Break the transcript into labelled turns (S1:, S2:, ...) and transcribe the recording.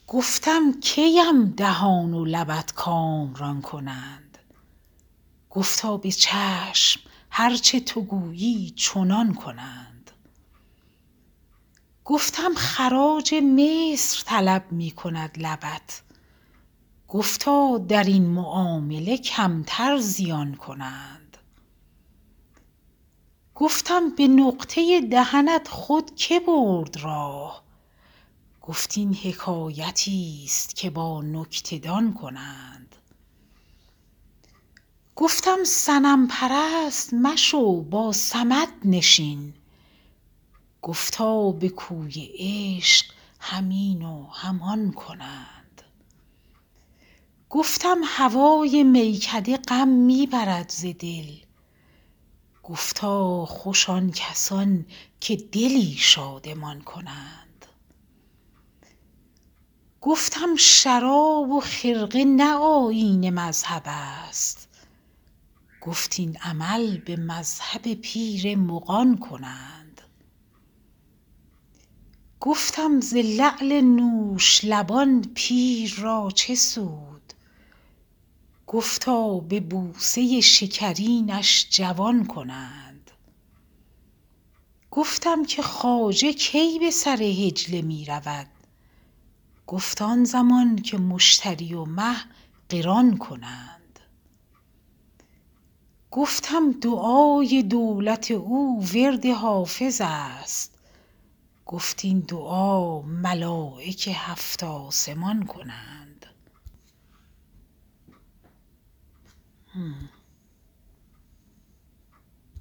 S1: گفتم کیم دهان و لبت کامران کنند؟ گفتا به چشم هرچه تو گویی چنان کنند. گفتم خراج مصر طلب می کند لبت. گفتا در این معامله کمتر زیان کنند. گفتم به نقطه دهنت خود که برد راه؟ گفت این حکایتی است که با نکته دان کنند. گفتم صنم پرست مشو با صمد نشین. گفتا به کوی عشق هم این و هم آن کنند. گفتم هوای میکده غم می برد ز دل. گفتا خوش آن کسان که دلی شادمان کنند. گفتم شراب و خرقه نه آیین مذهب است. گفت این عمل به مذهب پیر مغان کنند. گفتم ز لعل نوش لبان پیر را چه سود؟ گفتا به بوسه شکرینش جوان کنند. گفتم که خواجه کی به سر حجله می رود؟ گفت آن زمان که مشتری و مه قران کنند. گفتم دعای دولت او ورد حافظ است. گفت این دعا ملایک هفت آسمان کنند.